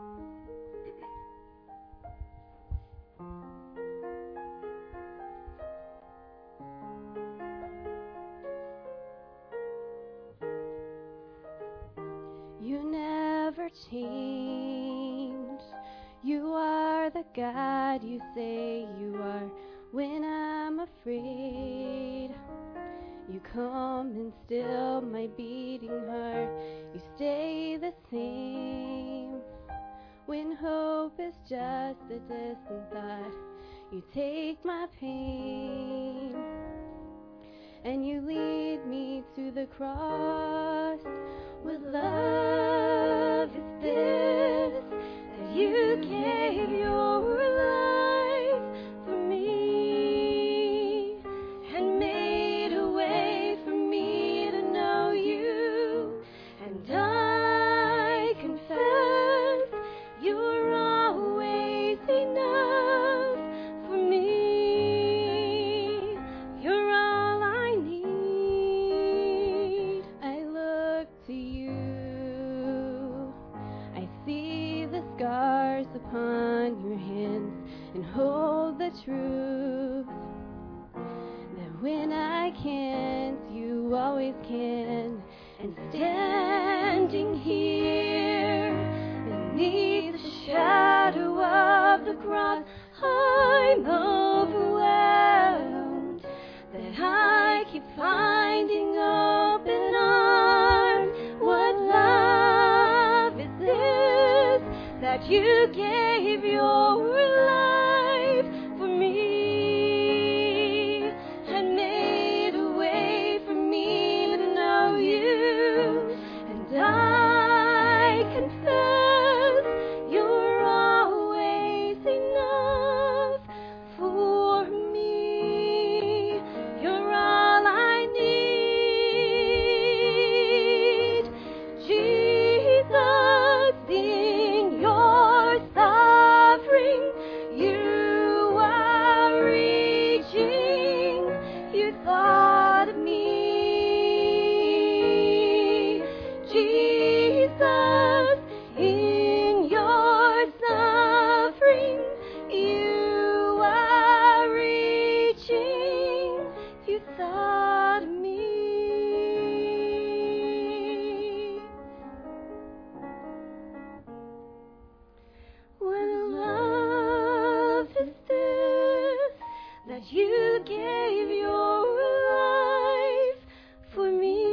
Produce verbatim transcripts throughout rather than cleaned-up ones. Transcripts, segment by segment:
You never change. You are the God you say you are. When I'm afraid, you come and still my beating heart. You stay the same. When hope is just a distant thought, you take my pain and you lead me to the cross. What love is this that you gave your life for me and made a way for me to know you? And I confess you're always enough for me. You're all I need. I look to you. I see the scars upon your hands and hold the truth that when I can't, you always can. And standing here beneath the shadow of the cross, I'm overwhelmed that I keep finding open arms. What love is this that you gave your life for me and made a way for me to know you? And I confess you're always enough for me. You're all I need. Jesus, in your suffering, you are reaching. You thought of me. Jesus, in your suffering, you are reaching. You thought of me. What love is this that you gave your life for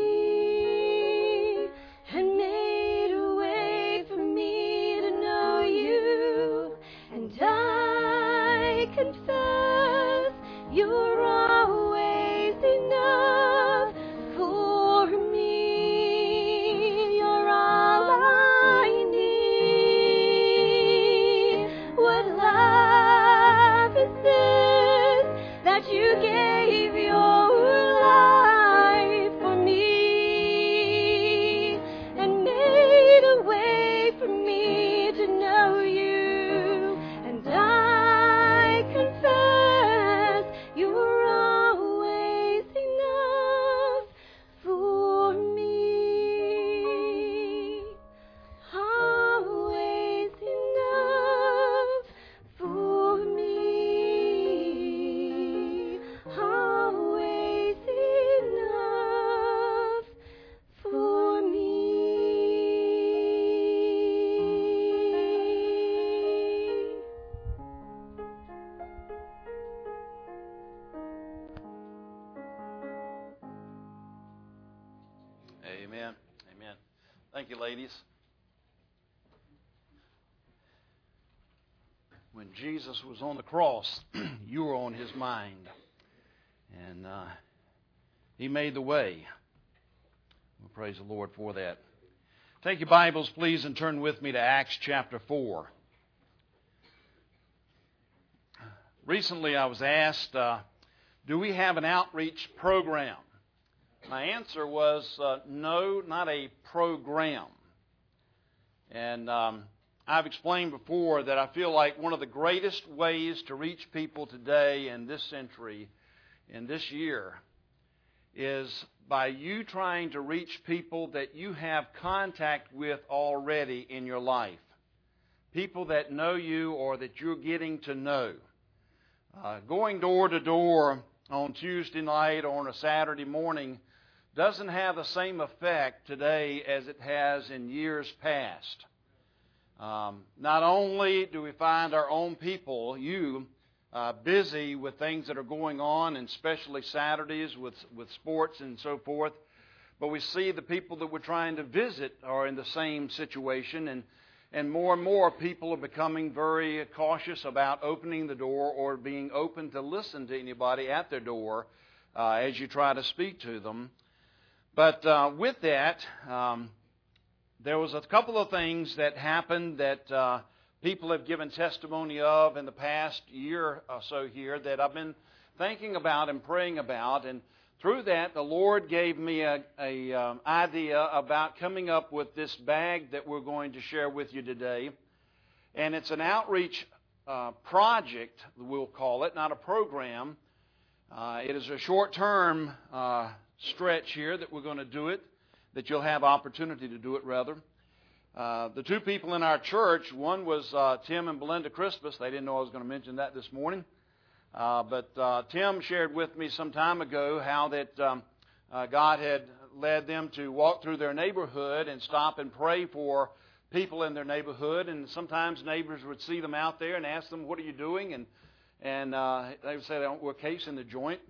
me and made a way for me to know you? And I confess you're always enough for me. You're all I need. What love is this that you gave your life for me and made a way for me to know you? And I confess you're always enough for me. Always enough for me. Always enough for me. Amen. Amen. Thank you, ladies. When Jesus was on the cross, you were on his mind. And uh, he made the way. Well, praise the Lord for that. Take your Bibles, please, and turn with me to Acts chapter four. Recently I was asked, uh, do we have an outreach program? My answer was, uh, no, not a program. And um, I've explained before that I feel like one of the greatest ways to reach people today in this century, in this year, is by you trying to reach people that you have contact with already in your life. people that know you or that you're getting to know. Uh, going door to door on Tuesday night or on a Saturday morning doesn't have the same effect today as it has in years past. Um, not only do we find our own people, you, uh, busy with things that are going on, and especially Saturdays with, with sports and so forth, but we see the people that we're trying to visit are in the same situation, and, and more and more people are becoming very cautious about opening the door or being open to listen to anybody at their door uh, as you try to speak to them. But uh, with that, um, there was a couple of things that happened that uh, people have given testimony of in the past year or so here that I've been thinking about and praying about, and through that, the Lord gave me a, a um, idea about coming up with this bag that we're going to share with you today. And it's an outreach uh, project, we'll call it, not a program. Uh, it is a short-term uh, stretch here that we're going to do it, that you'll have opportunity to do it, rather. Uh, the two people in our church, one was uh, Tim and Belinda Crispus. They didn't know I was going to mention that this morning. Uh, but uh, Tim shared with me some time ago how that um, uh, God had led them to walk through their neighborhood and stop and pray for people in their neighborhood. And sometimes neighbors would see them out there and ask them, "What are you doing?" And and uh, they would say, "We're casing the joint."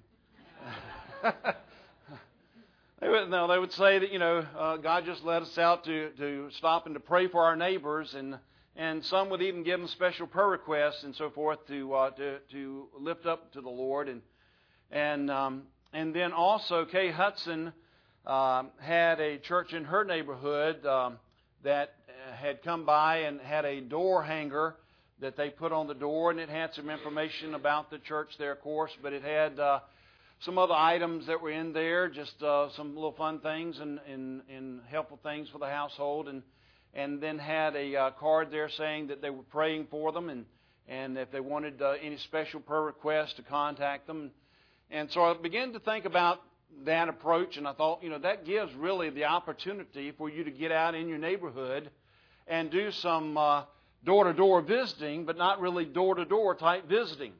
They would, no, they would say that, you know, uh, God just led us out to, to stop and to pray for our neighbors, and and some would even give them special prayer requests and so forth to uh, to, to lift up to the Lord. And and um, and then also Kay Hudson uh, had a church in her neighborhood um, that had come by and had a door hanger that they put on the door, and it had some information about the church there, of course, but it had uh, some other items that were in there, just uh, some little fun things and, and, and helpful things for the household, and and then had a uh, card there saying that they were praying for them, and, and if they wanted uh, any special prayer requests to contact them. And so I began to think about that approach, and I thought, you know, that gives really the opportunity for you to get out in your neighborhood and do some uh, door-to-door visiting, but not really door-to-door type visiting.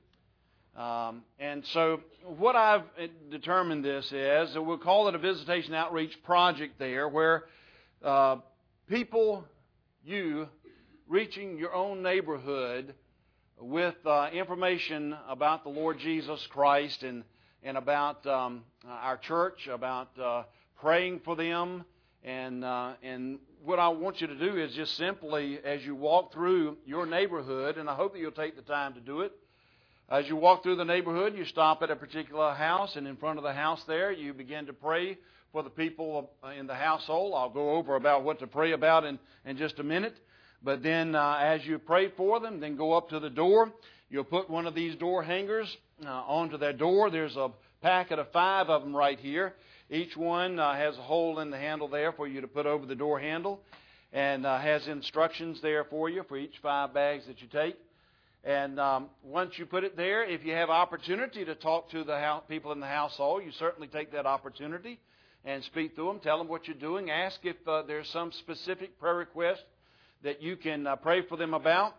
Um, and so what I've determined this is, we'll call it a visitation outreach project there, where uh, people, you, reaching your own neighborhood with uh, information about the Lord Jesus Christ and, and about um, our church, about uh, praying for them. And, uh, and what I want you to do is just simply, as you walk through your neighborhood, and I hope that you'll take the time to do it, as you walk through the neighborhood, you stop at a particular house, and in front of the house there, you begin to pray for the people in the household. I'll go over about what to pray about in, in just a minute. But then uh, as you pray for them, then go up to the door. You'll put one of these door hangers uh, onto their door. There's a packet of five of them right here. Each one uh, has a hole in the handle there for you to put over the door handle, and uh, has instructions there for you for each five bags that you take. And um, once you put it there, if you have opportunity to talk to the house, people in the household, you certainly take that opportunity and speak to them. Tell them what you're doing. Ask if uh, there's some specific prayer request that you can uh, pray for them about.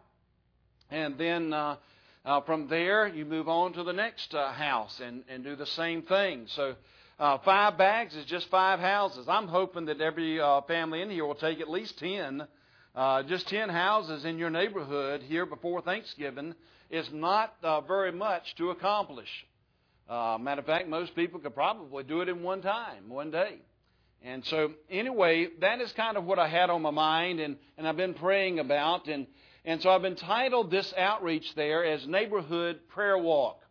And then uh, uh, from there, you move on to the next uh, house and, and do the same thing. So uh, five bags is just five houses. I'm hoping that every uh, family in here will take at least ten. Uh, just ten houses in your neighborhood here before Thanksgiving is not uh, very much to accomplish. Uh, matter of fact, most people could probably do it in one time, one day. And so, anyway, that is kind of what I had on my mind, and, and I've been praying about. And, and so I've entitled this outreach there as Neighborhood Prayer Walk.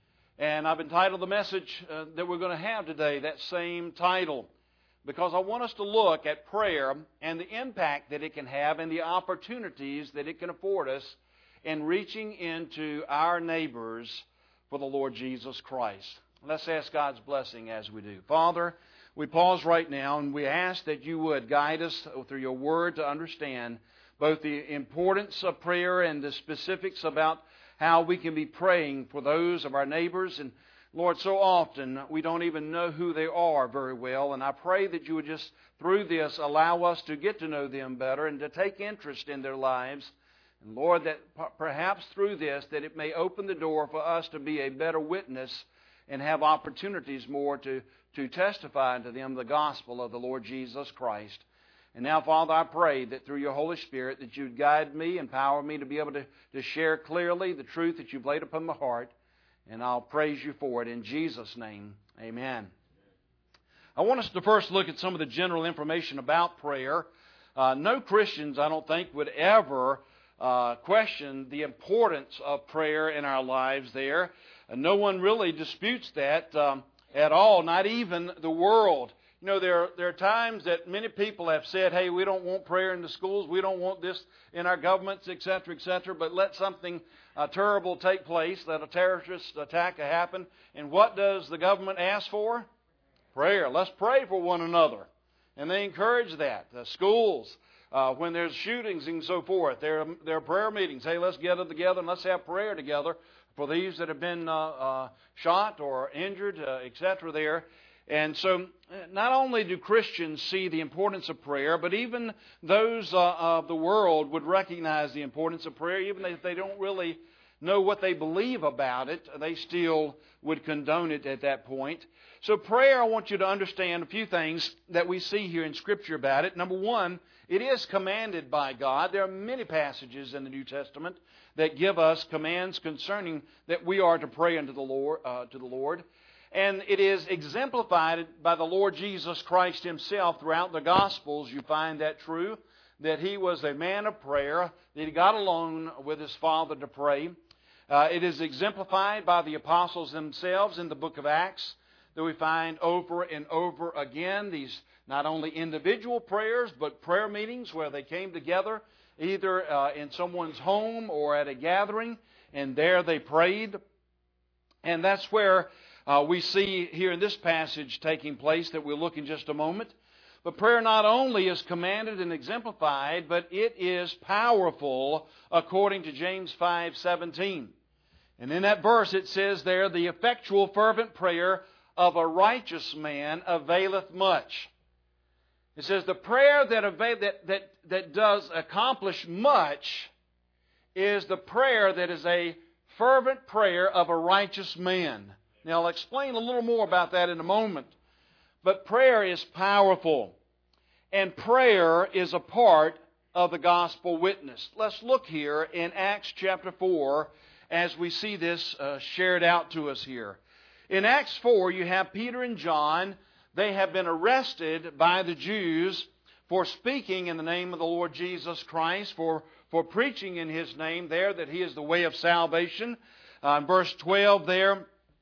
And I've entitled the message uh, that we're going to have today, that same title, because I want us to look at prayer and the impact that it can have and the opportunities that it can afford us in reaching into our neighbors for the Lord Jesus Christ. Let's ask God's blessing as we do. Father, we pause right now and we ask that you would guide us through your word to understand both the importance of prayer and the specifics about how we can be praying for those of our neighbors. And Lord, so often we don't even know who they are very well, and I pray that you would just, through this, allow us to get to know them better and to take interest in their lives, And Lord, that perhaps through this, that it may open the door for us to be a better witness and have opportunities more to, to testify unto them the gospel of the Lord Jesus Christ. And now, Father, I pray that through your Holy Spirit that you'd guide me, empower me to be able to, to share clearly the truth that you've laid upon my heart. And I'll praise you for it in Jesus' name. Amen. I want us to first look at some of the general information about prayer. Uh, no Christians, I don't think, would ever uh, question the importance of prayer in our lives there. Uh, no one really disputes that um, at all, not even the world. You know, there, there are times that many people have said, hey, we don't want prayer in the schools, we don't want this in our governments, et cetera, et cetera, but let something uh, terrible take place, let a terrorist attack happen, and what does the government ask for? Prayer. Let's pray for one another. And they encourage that. The schools, uh, when there's shootings and so forth, there, there are prayer meetings. Hey, let's get together and let's have prayer together for these that have been uh, uh, shot or injured, uh, et cetera there. And so not only do Christians see the importance of prayer, but even those uh, of the world would recognize the importance of prayer, even if they don't really know what they believe about it, they still would condone it at that point. So prayer, I want you to understand a few things that we see here in Scripture about it. Number one, it is commanded by God. There are many passages in the New Testament that give us commands concerning that we are to pray unto the Lord, uh, to the Lord. And it is exemplified by the Lord Jesus Christ Himself throughout the Gospels. You find that true, that He was a man of prayer, that He got alone with His Father to pray. Uh, it is exemplified by the apostles themselves in the book of Acts, that we find over and over again these not only individual prayers, but prayer meetings where they came together either uh, in someone's home or at a gathering, and there they prayed. And that's where Uh, we see here in this passage taking place that we'll look in just a moment. But prayer not only is commanded and exemplified, but it is powerful according to James five seventeen. And in that verse it says there, the effectual fervent prayer of a righteous man availeth much. It says the prayer that, avail- that, that, that does accomplish much is the prayer that is a fervent prayer of a righteous man. Now, I'll explain a little more about that in a moment. But prayer is powerful. And prayer is a part of the gospel witness. Let's look here in Acts chapter four as we see this uh, shared out to us here. In Acts four, you have Peter and John. They have been arrested by the Jews for speaking in the name of the Lord Jesus Christ, for, for preaching in His name there that He is the way of salvation. Uh, in verse twelve there,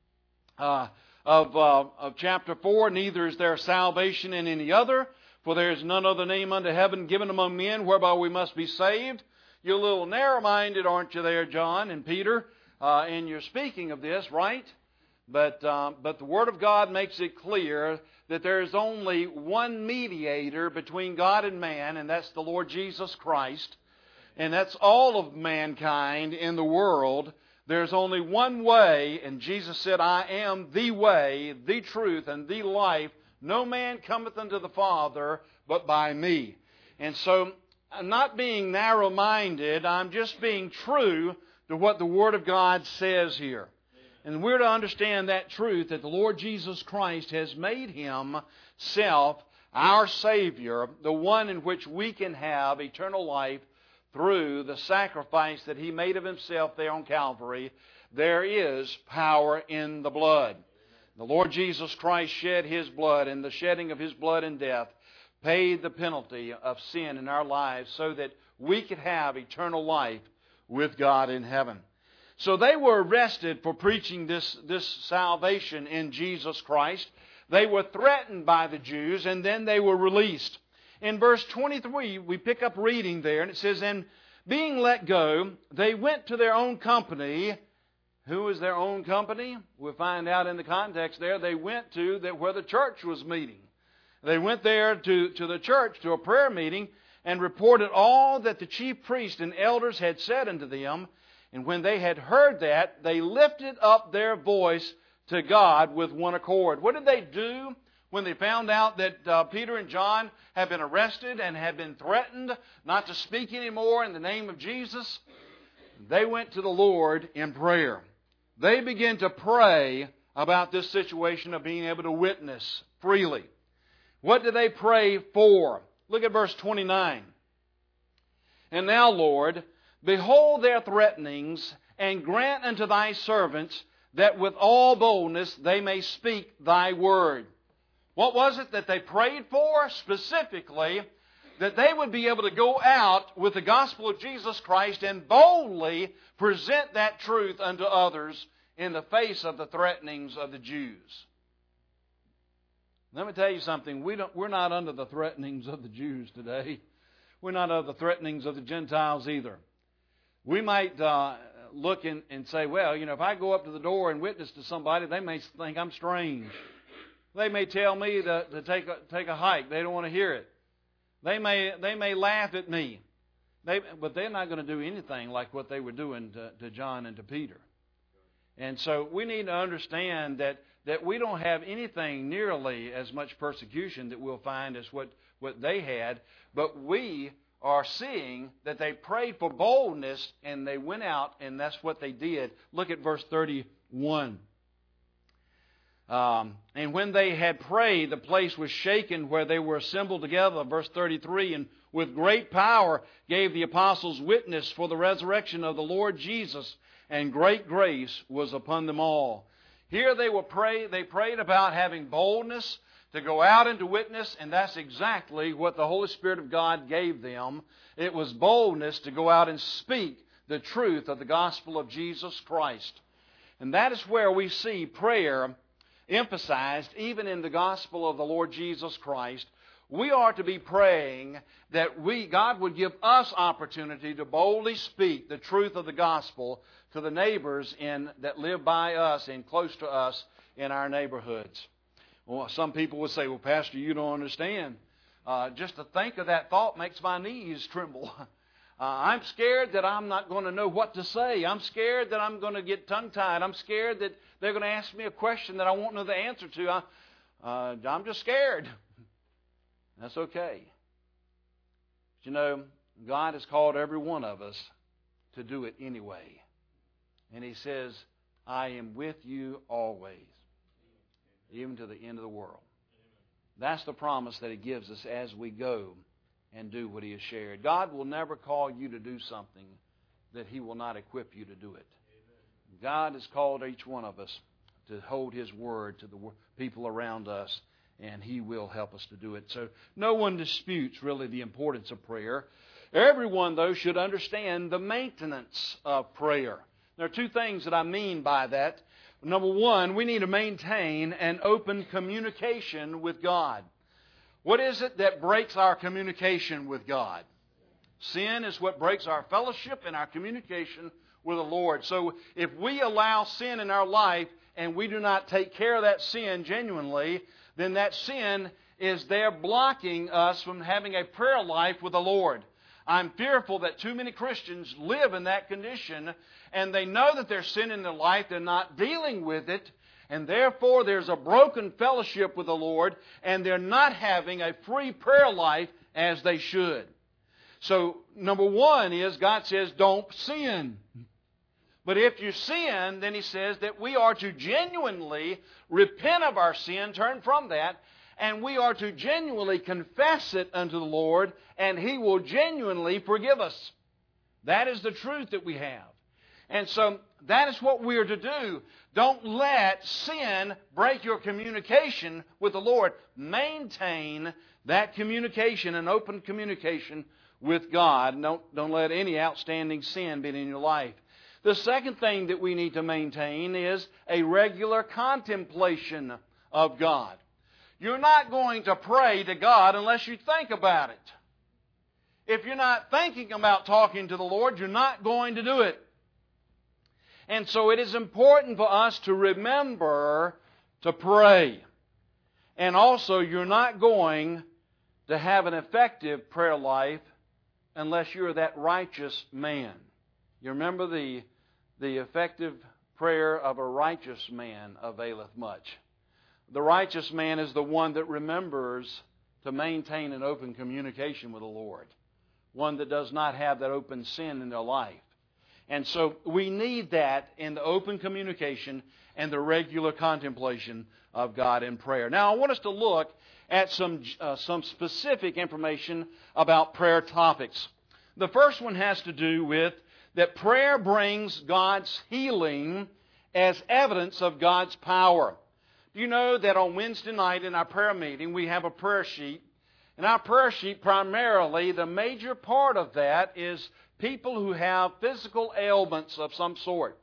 Uh, of, uh, of chapter four, neither is there salvation in any other, for there is none other name under heaven given among men whereby we must be saved. You're a little narrow-minded, aren't you there, John and Peter, uh, and you're speaking of this, right? But, uh, but the Word of God makes it clear that there is only one mediator between God and man, and that's the Lord Jesus Christ. And that's all of mankind in the world. There's only one way, and Jesus said, I am the way, the truth, and the life. No man cometh unto the Father but by me. And so, I'm not being narrow-minded, I'm just being true to what the Word of God says here. And we're to understand that truth, that the Lord Jesus Christ has made Himself our Savior, the one in which we can have eternal life through the sacrifice that He made of Himself there on Calvary. There is power in the blood. The Lord Jesus Christ shed His blood, and the shedding of His blood in death paid the penalty of sin in our lives so that we could have eternal life with God in heaven. So they were arrested for preaching this, this salvation in Jesus Christ. They were threatened by the Jews, and then they were released. In verse twenty-three, we pick up reading there, and it says, and being let go, they went to their own company. Who was their own company? We'll find out in the context there. They went to the, where the church was meeting. They went there to, to the church, to a prayer meeting, and reported all that the chief priests and elders had said unto them. And when they had heard that, they lifted up their voice to God with one accord. What did they do when they found out that uh, Peter and John had been arrested and had been threatened not to speak anymore in the name of Jesus, they went to the Lord in prayer. They began to pray about this situation of being able to witness freely. What did they pray for? Look at verse twenty-nine. And now, Lord, behold their threatenings, and grant unto thy servants that with all boldness they may speak thy word. What was it that they prayed for? Specifically, that they would be able to go out with the gospel of Jesus Christ and boldly present that truth unto others in the face of the threatenings of the Jews. Let me tell you something. We don't, we're not under the threatenings of the Jews today. We're not under the threatenings of the Gentiles either. We might uh, look and, and say, well, you know, if I go up to the door and witness to somebody, they may think I'm strange. They may tell me to, to take a, take a hike. They don't want to hear it. They may they may laugh at me. They, but they're not going to do anything like what they were doing to, to John and to Peter. And so we need to understand that, that we don't have anything nearly as much persecution that we'll find as what, what they had. But we are seeing that they prayed for boldness and they went out and that's what they did. Look at verse thirty-one. Um, and when they had prayed, the place was shaken where they were assembled together. Verse thirty-three, and with great power gave the apostles witness for the resurrection of the Lord Jesus, and great grace was upon them all. Here they were pray, they prayed about having boldness to go out and to witness, and that's exactly what the Holy Spirit of God gave them. It was boldness to go out and speak the truth of the gospel of Jesus Christ. And that is where we see prayer emphasized even in the gospel of the Lord Jesus Christ. We are to be praying that we God would give us opportunity to boldly speak the truth of the gospel to the neighbors in that live by us and close to us in our neighborhoods. Well, some people would say, well, Pastor, you don't understand. Uh, just to think of that thought makes my knees tremble. Uh, I'm scared that I'm not going to know what to say. I'm scared that I'm going to get tongue-tied. I'm scared that they're going to ask me a question that I won't know the answer to. I, uh, I'm just scared. That's okay. But you know, God has called every one of us to do it anyway. And He says, I am with you always, even to the end of the world. That's the promise that He gives us as we go and do what He has shared. God will never call you to do something that He will not equip you to do it. Amen. God has called each one of us to hold His word to the people around us, and He will help us to do it. So no one disputes really the importance of prayer. Everyone, though, should understand the maintenance of prayer. There are two things that I mean by that. Number one, we need to maintain an open communication with God. What is it that breaks our communication with God? Sin is what breaks our fellowship and our communication with the Lord. So if we allow sin in our life and we do not take care of that sin genuinely, then that sin is there blocking us from having a prayer life with the Lord. I'm fearful that too many Christians live in that condition and they know that there's sin in their life, they're not dealing with it, and therefore there's a broken fellowship with the Lord and they're not having a free prayer life as they should. So number one is God says don't sin. But if you sin, then He says that we are to genuinely repent of our sin, turn from that, and we are to genuinely confess it unto the Lord, and He will genuinely forgive us. That is the truth that we have. And so that is what we are to do. Don't let sin break your communication with the Lord. Maintain that communication and open communication with God. Don't, don't let any outstanding sin be in your life. The second thing that we need to maintain is a regular contemplation of God. You're not going to pray to God unless you think about it. If you're not thinking about talking to the Lord, you're not going to do it. And so it is important for us to remember to pray. And also, you're not going to have an effective prayer life unless you're that righteous man. You remember the, the effective prayer of a righteous man availeth much. The righteous man is the one that remembers to maintain an open communication with the Lord, one that does not have that open sin in their life. And so we need that in the open communication and the regular contemplation of God in prayer. Now, I want us to look at some uh, some specific information about prayer topics. The first one has to do with that prayer brings God's healing as evidence of God's power. Do you know that on Wednesday night in our prayer meeting we have a prayer sheet? And our prayer sheet, primarily, the major part of that is people who have physical ailments of some sort.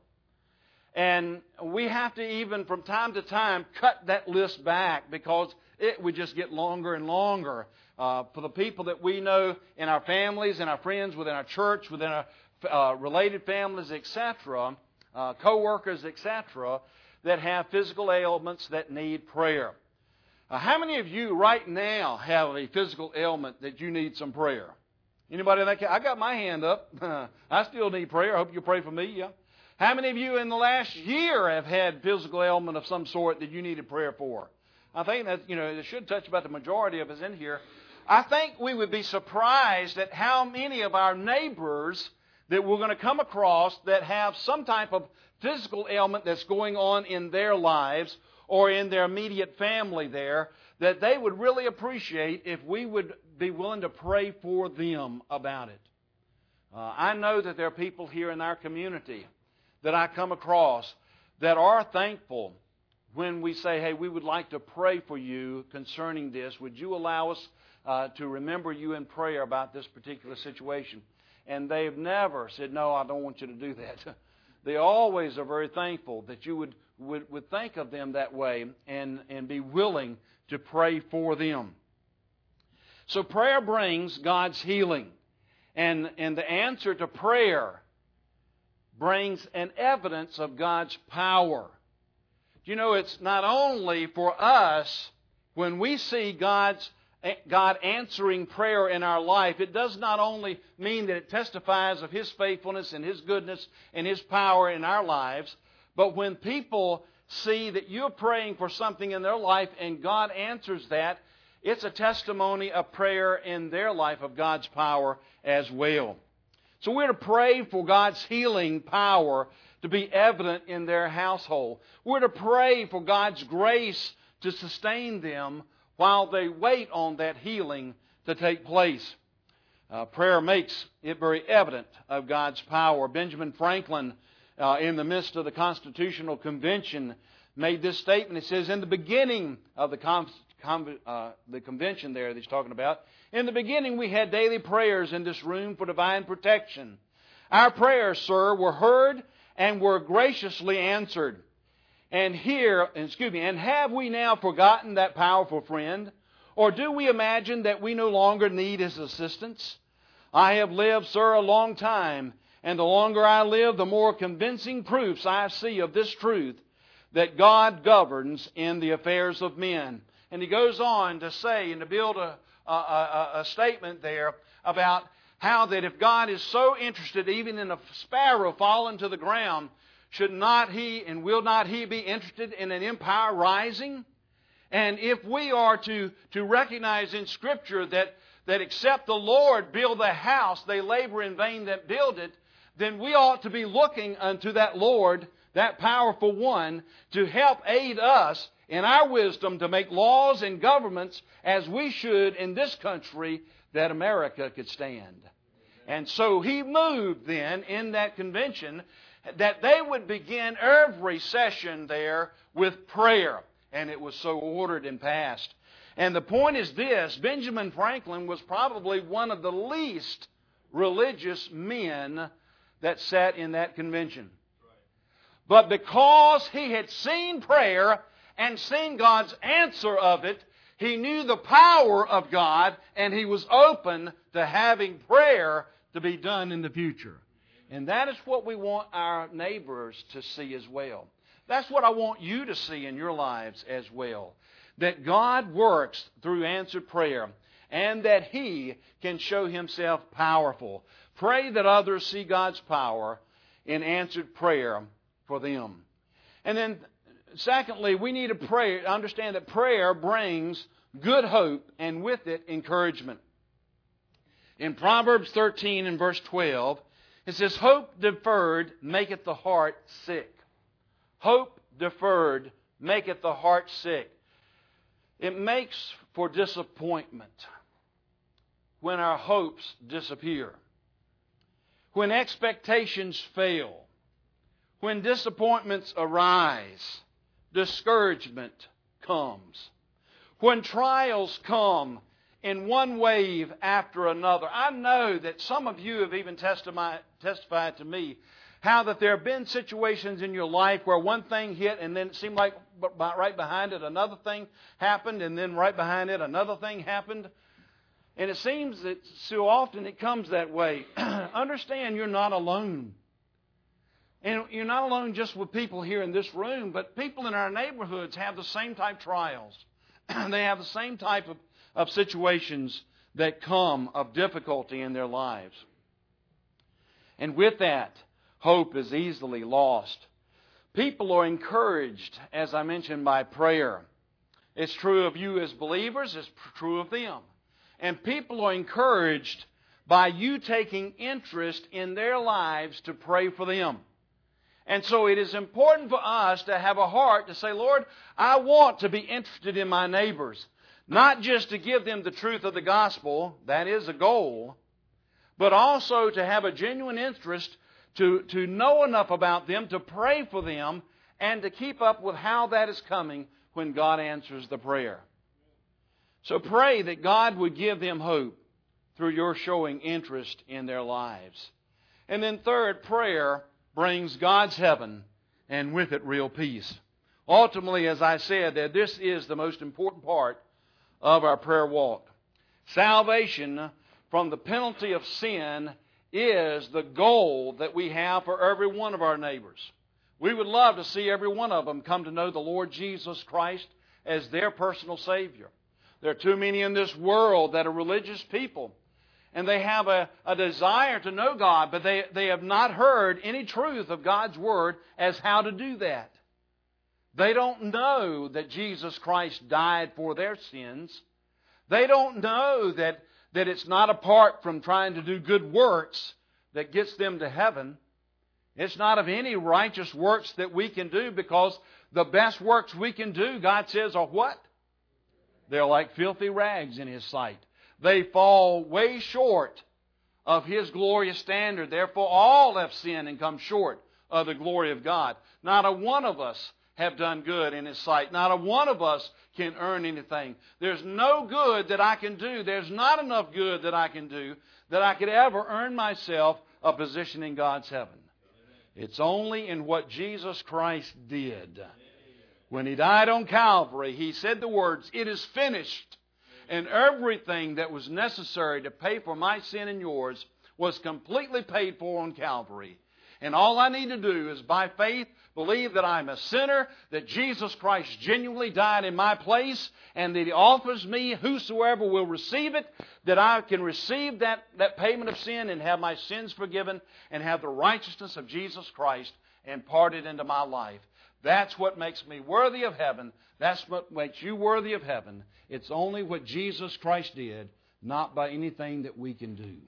And we have to even from time to time cut that list back because it would just get longer and longer. Uh, for the people that we know in our families, in our friends, within our church, within our uh, related families, et cetera, uh, co-workers, et cetera, that have physical ailments that need prayer. Uh, how many of you right now have a physical ailment that you need some prayer? Anybody in that case? I got my hand up. I still need prayer. I hope you'll pray for me. Yeah. How many of you in the last year have had physical ailment of some sort that you needed prayer for? I think that, you know, it should touch about the majority of us in here. I think we would be surprised at how many of our neighbors that we're going to come across that have some type of physical ailment that's going on in their lives or in their immediate family there, that they would really appreciate if we would be willing to pray for them about it. Uh, I know that there are people here in our community that I come across that are thankful when we say, hey, we would like to pray for you concerning this. Would you allow us uh, to remember you in prayer about this particular situation? And they've never said, no, I don't want you to do that. They always are very thankful that you would, would, would think of them that way and, and be willing to pray for them. So prayer brings God's healing. And, and the answer to prayer brings an evidence of God's power. You know, it's not only for us, when we see God's God answering prayer in our life, it does not only mean that it testifies of His faithfulness and His goodness and His power in our lives, but when people see that you're praying for something in their life and God answers that, it's a testimony of prayer in their life of God's power as well. So we're to pray for God's healing power to be evident in their household. We're to pray for God's grace to sustain them while they wait on that healing to take place. Uh, prayer makes it very evident of God's power. Benjamin Franklin, uh, in the midst of the Constitutional Convention, made this statement. It says, in the beginning of the, con- con- uh, the convention there that he's talking about, in the beginning we had daily prayers in this room for divine protection. Our prayers, sir, were heard and were graciously answered. And here, excuse me, and have we now forgotten that powerful friend? Or do we imagine that we no longer need His assistance? I have lived, sir, a long time, and the longer I live, the more convincing proofs I see of this truth, that God governs in the affairs of men. And he goes on to say and to build a, a, a, a statement there about how that if God is so interested even in a sparrow falling to the ground, should not He and will not He be interested in an empire rising? And if we are to, to recognize in Scripture that, that except the Lord build the house, they labor in vain that build it, then we ought to be looking unto that Lord, that powerful one, to help aid us in our wisdom to make laws and governments as we should in this country that America could stand. And so He moved then in that convention that they would begin every session there with prayer. And it was so ordered and passed. And the point is this, Benjamin Franklin was probably one of the least religious men that sat in that convention. But because he had seen prayer and seen God's answer of it, he knew the power of God, and he was open to having prayer to be done in the future. And that is what we want our neighbors to see as well. That's what I want you to see in your lives as well. That God works through answered prayer and that He can show Himself powerful. Pray that others see God's power in answered prayer for them. And then secondly, we need to pray, understand that prayer brings good hope and with it encouragement. In Proverbs thirteen and verse twelve, it says, hope deferred maketh the heart sick. Hope deferred maketh the heart sick. It makes for disappointment when our hopes disappear, when expectations fail, when disappointments arise, discouragement comes, when trials come in one wave after another. I know that some of you have even testified, testified to me how that there have been situations in your life where one thing hit and then it seemed like right behind it another thing happened, and then right behind it another thing happened. And it seems that so often it comes that way. Understand, you're not alone. And you're not alone just with people here in this room, but people in our neighborhoods have the same type trials. They have the same type of, of situations that come of difficulty in their lives. And with that, hope is easily lost. People are encouraged, as I mentioned, by prayer. It's true of you as believers, it's true of them. And people are encouraged by you taking interest in their lives to pray for them. And so it is important for us to have a heart to say, Lord, I want to be interested in my neighbors. Not just to give them the truth of the gospel, that is a goal, but also to have a genuine interest to, to know enough about them, to pray for them, and to keep up with how that is coming when God answers the prayer. So pray that God would give them hope through your showing interest in their lives. And then third, prayer brings God's heaven and with it real peace. Ultimately, as I said, that this is the most important part of our prayer walk. Salvation from the penalty of sin is the goal that we have for every one of our neighbors. We would love to see every one of them come to know the Lord Jesus Christ as their personal Savior. There are too many in this world that are religious people, and they have a, a desire to know God, but they, they have not heard any truth of God's Word as how to do that. They don't know that Jesus Christ died for their sins. They don't know that, that it's not apart from trying to do good works that gets them to heaven. It's not of any righteous works that we can do, because the best works we can do, God says, are what? They're like filthy rags in His sight. They fall way short of His glorious standard. Therefore, all have sinned and come short of the glory of God. Not a one of us have done good in His sight. Not a one of us can earn anything. There's no good that I can do. There's not enough good that I can do that I could ever earn myself a position in God's heaven. It's only in what Jesus Christ did. When He died on Calvary, He said the words, "It is finished." And everything that was necessary to pay for my sin and yours was completely paid for on Calvary. And all I need to do is by faith believe that I'm a sinner, that Jesus Christ genuinely died in my place, and that He offers me, whosoever will receive it, that I can receive that, that payment of sin and have my sins forgiven and have the righteousness of Jesus Christ imparted into my life. That's what makes me worthy of heaven. That's what makes you worthy of heaven. It's only what Jesus Christ did, not by anything that we can do.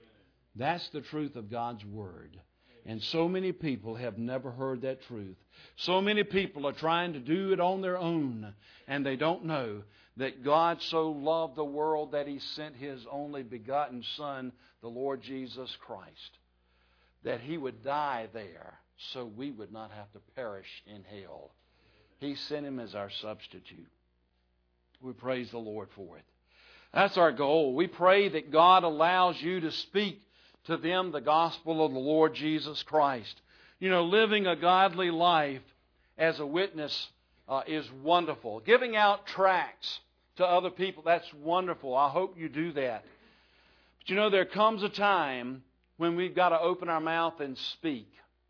That's the truth of God's Word. And so many people have never heard that truth. So many people are trying to do it on their own, and they don't know that God so loved the world that He sent His only begotten Son, the Lord Jesus Christ, that He would die there so we would not have to perish in hell. He sent Him as our substitute. We praise the Lord for it. That's our goal. We pray that God allows you to speak to them the gospel of the Lord Jesus Christ. You know, living a godly life as a witness uh, is wonderful. Giving out tracts to other people, that's wonderful. I hope you do that. But you know, there comes a time when we've got to open our mouth and speak.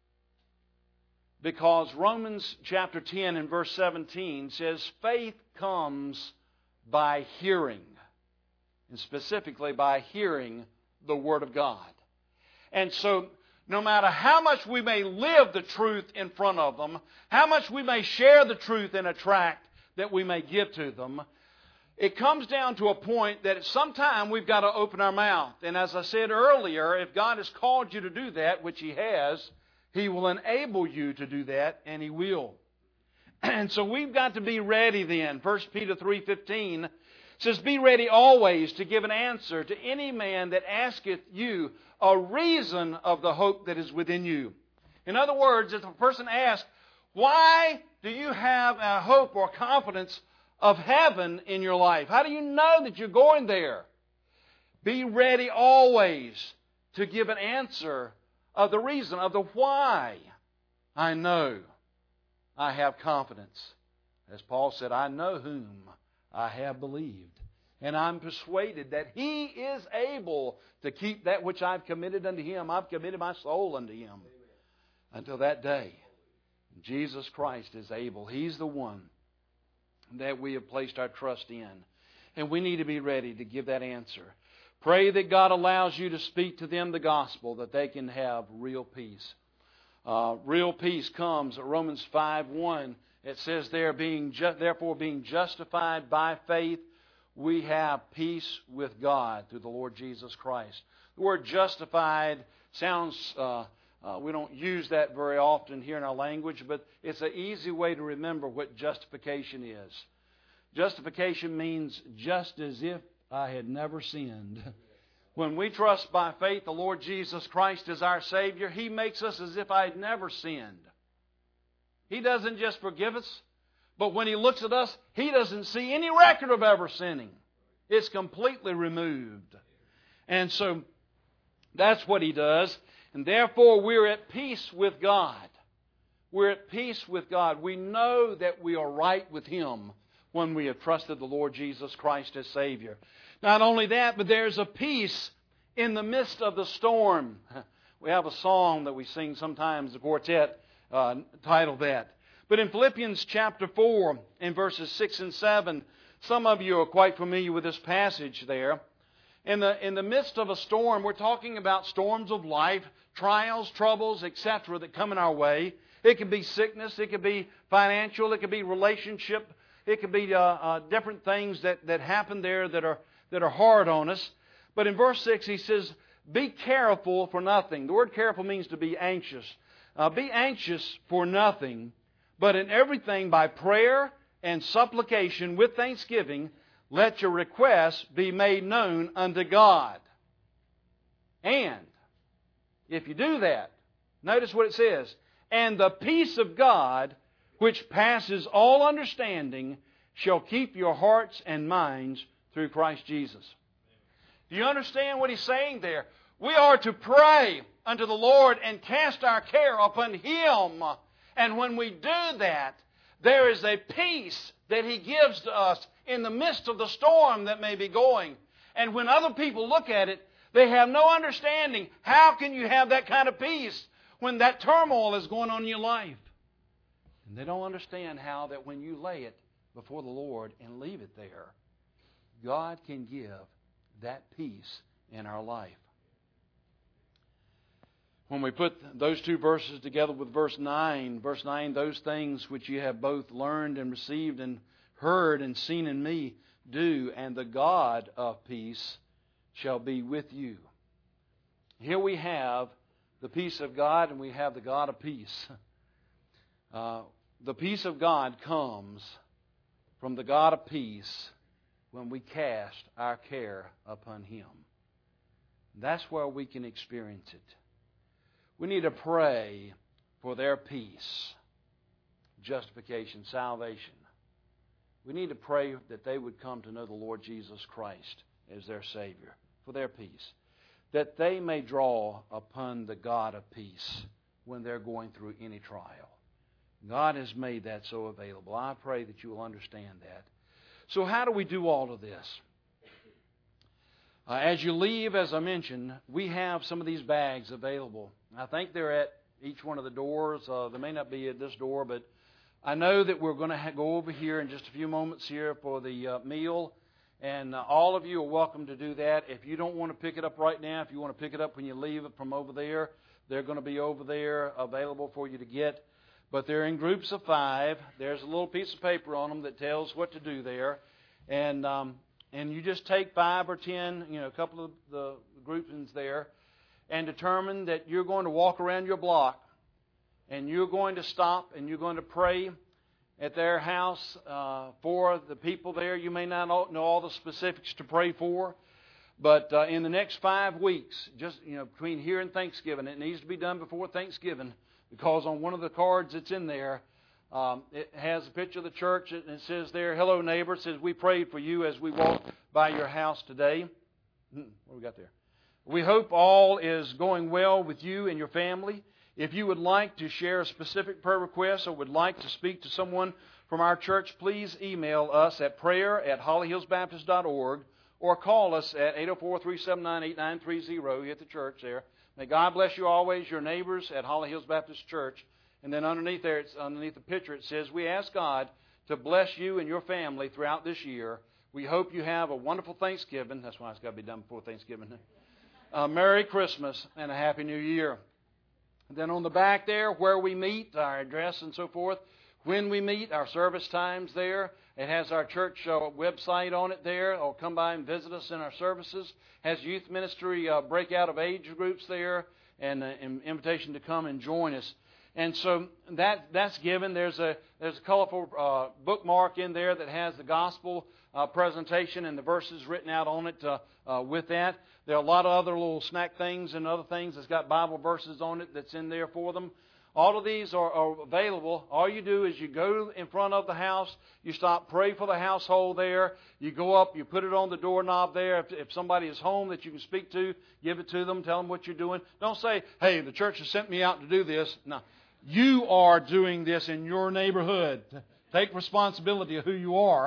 Because Romans chapter ten and verse seventeen says, faith comes by hearing, and specifically by hearing the Word of God. And so no matter how much we may live the truth in front of them, how much we may share the truth in a tract that we may give to them, it comes down to a point that at some time we've got to open our mouth. And as I said earlier, if God has called you to do that, which He has, He will enable you to do that, and He will. And so we've got to be ready then. First Peter three fifteen says, "Be ready always to give an answer to any man that asketh you a reason of the hope that is within you." In other words, if a person asks, "Why do you have a hope or confidence of heaven in your life? How do you know that you're going there?" Be ready always to give an answer of the reason, of the why. I know I have confidence. As Paul said, I know whom I have believed, and I'm persuaded that He is able to keep that which I've committed unto Him. I've committed my soul unto Him. Amen. Until that day. Jesus Christ is able. He's the one that we have placed our trust in. And we need to be ready to give that answer. Pray that God allows you to speak to them the gospel, that they can have real peace. Uh, real peace comes at Romans five one. It says there, being ju- therefore being justified by faith, we have peace with God through the Lord Jesus Christ. The word justified sounds, uh, uh, we don't use that very often here in our language, but it's an easy way to remember what justification is. Justification means just as if I had never sinned. When we trust by faith the Lord Jesus Christ as our Savior, He makes us as if I had never sinned. He doesn't just forgive us, but when He looks at us, He doesn't see any record of ever sinning. It's completely removed. And so that's what He does. And therefore we're at peace with God. We're at peace with God. We know that we are right with Him when we have trusted the Lord Jesus Christ as Savior. Not only that, but there's a peace in the midst of the storm. We have a song that we sing sometimes, the quartet, uh, titled that. But in Philippians chapter four, in verses six and seven, some of you are quite familiar with this passage there. In the, in the midst of a storm, we're talking about storms of life, trials, troubles, et cetera that come in our way. It could be sickness, it could be financial, it could be relationship, it could be uh, uh, different things that, that happen there that are that are hard on us. But in verse six he says, "Be careful for nothing." The word careful means to be anxious. Uh, be anxious for nothing, but in everything by prayer and supplication with thanksgiving, let your requests be made known unto God. And if you do that, notice what it says, "And the peace of God, which passes all understanding, shall keep your hearts and minds through Christ Jesus." Do you understand what he's saying there? We are to pray unto the Lord and cast our care upon Him. And when we do that, there is a peace that He gives to us in the midst of the storm that may be going. And when other people look at it, they have no understanding. How can you have that kind of peace when that turmoil is going on in your life? And they don't understand how that when you lay it before the Lord and leave it there, God can give that peace in our life. When we put those two verses together with verse nine, verse nine, "Those things which you have both learned and received and heard and seen in me, do, and the God of peace shall be with you." Here we have the peace of God and we have the God of peace. Uh, the peace of God comes from the God of peace when we cast our care upon Him. That's where we can experience it. We need to pray for their peace, justification, salvation. We need to pray that they would come to know the Lord Jesus Christ as their Savior, for their peace, that they may draw upon the God of peace when they're going through any trial. God has made that so available. I pray that you will understand that. So how do we do all of this? Uh, as you leave, as I mentioned, we have some of these bags available. I think they're at each one of the doors. Uh, they may not be at this door, but I know that we're going to ha- go over here in just a few moments here for the uh, meal. And uh, all of you are welcome to do that. If you don't want to pick it up right now, if you want to pick it up when you leave it from over there, they're going to be over there available for you to get. But they're in groups of five. There's a little piece of paper on them that tells what to do there. And um, and you just take five or ten, you know, a couple of the groupings there, and determine that you're going to walk around your block, and you're going to stop, and you're going to pray at their house uh, for the people there. You may not know all the specifics to pray for, but uh, in the next five weeks, just you know, between here and Thanksgiving, it needs to be done before Thanksgiving, because on one of the cards that's in there, um, it has a picture of the church, and it says there, "Hello, neighbor." It says, "We prayed for you as we walked by your house today." What do we got there? We hope all is going well with you and your family. If you would like to share a specific prayer request or would like to speak to someone from our church, please email us at prayer at holly hills baptist dot org or call us at eight oh four, three seven nine, eight nine three zero. You at the church there. May God bless you always, your neighbors at Holly Hills Baptist Church. And then underneath there, it's underneath the picture, it says, "We ask God to bless you and your family throughout this year. We hope you have a wonderful Thanksgiving." That's why it's got to be done before Thanksgiving. Uh, Merry Christmas and a Happy New Year. And then on the back there, where we meet, our address and so forth, when we meet, our service times there. It has our church uh, website on it there, or come by and visit us in our services. Has youth ministry uh, breakout of age groups there, and an invitation to come and join us. And so that that's given. There's a there's a colorful uh, bookmark in there that has the gospel uh, presentation and the verses written out on it uh, uh, with that. There are a lot of other little snack things and other things that's got Bible verses on it that's in there for them. All of these are, are available. All you do is you go in front of the house, you stop, pray for the household there, you go up, you put it on the doorknob there. If, if somebody is home that you can speak to, give it to them, tell them what you're doing. Don't say, "Hey, the church has sent me out to do this." No, you are doing this in your neighborhood. Take responsibility of who you are.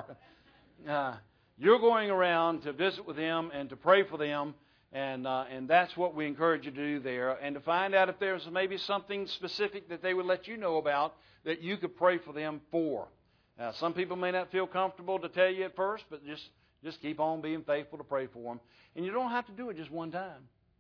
Uh, you're going around to visit with them and to pray for them. And uh, and that's what we encourage you to do there. And to find out if there's maybe something specific that they would let you know about that you could pray for them for. Now, some people may not feel comfortable to tell you at first, but just, just keep on being faithful to pray for them. And you don't have to do it just one time.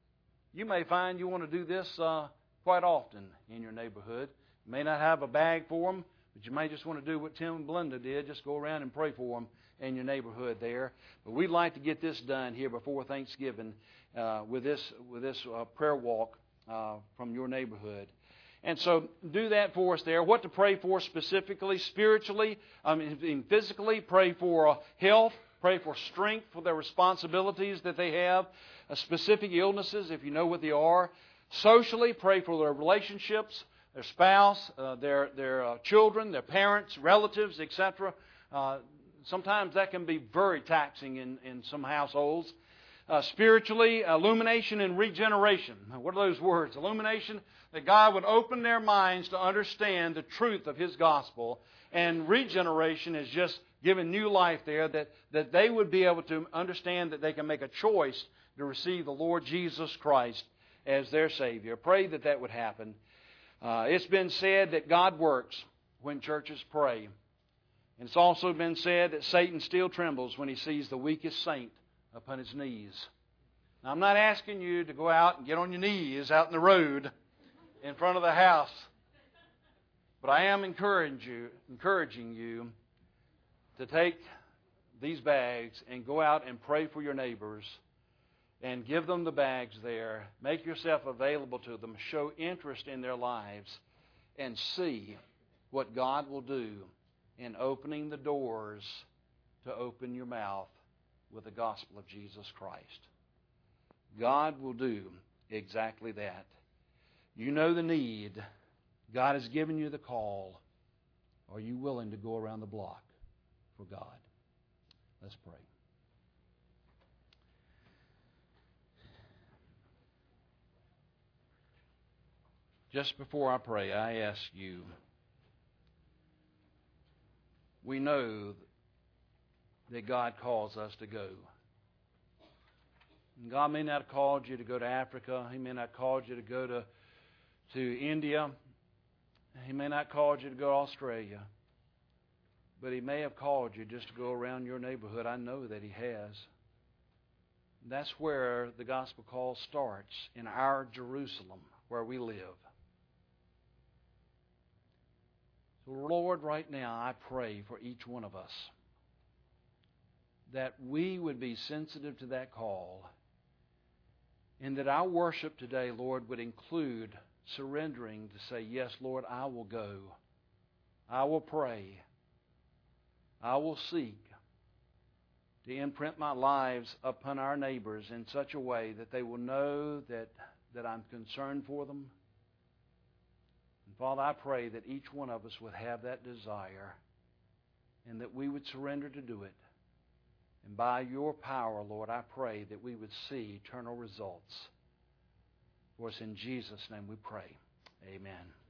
You may find you want to do this uh, quite often in your neighborhood. You may not have a bag for them, but you may just want to do what Tim and Belinda did, just go around and pray for them in your neighborhood there. But we'd like to get this done here before Thanksgiving uh, with this with this uh, prayer walk uh, from your neighborhood. And so do that for us there. What to pray for specifically, spiritually, I mean physically, pray for uh, health, pray for strength for their responsibilities that they have, uh, specific illnesses if you know what they are. Socially, pray for their relationships, their spouse, uh, their their uh, children, their parents, relatives, et cetera. Uh, sometimes that can be very taxing in, in some households. Uh, spiritually, illumination and regeneration. What are those words? Illumination, that God would open their minds to understand the truth of His gospel. And regeneration is just giving new life there, that, that they would be able to understand that they can make a choice to receive the Lord Jesus Christ as their Savior. Pray that that would happen. Uh, it's been said that God works when churches pray. And it's also been said that Satan still trembles when he sees the weakest saint upon his knees. Now, I'm not asking you to go out and get on your knees out in the road in front of the house. But I am encouraging you, encouraging you to take these bags and go out and pray for your neighbors and give them the bags there. Make yourself available to them. Show interest in their lives and see what God will do in opening the doors to open your mouth with the gospel of Jesus Christ. God will do exactly that. You know the need. God has given you the call. Are you willing to go around the block for God? Let's pray. Just before I pray, I ask you, we know that God calls us to go. And God may not have called you to go to Africa. He may not have called you to go to, to India. He may not have called you to go to Australia. But He may have called you just to go around your neighborhood. I know that He has. That's where the gospel call starts, in our Jerusalem, where we live. So, Lord, right now I pray for each one of us that we would be sensitive to that call, and that our worship today, Lord, would include surrendering to say, yes, Lord, I will go. I will pray. I will seek to imprint my lives upon our neighbors in such a way that they will know that, that I'm concerned for them. And Father, I pray that each one of us would have that desire and that we would surrender to do it. And by your power, Lord, I pray that we would see eternal results. For us in Jesus' name we pray. Amen.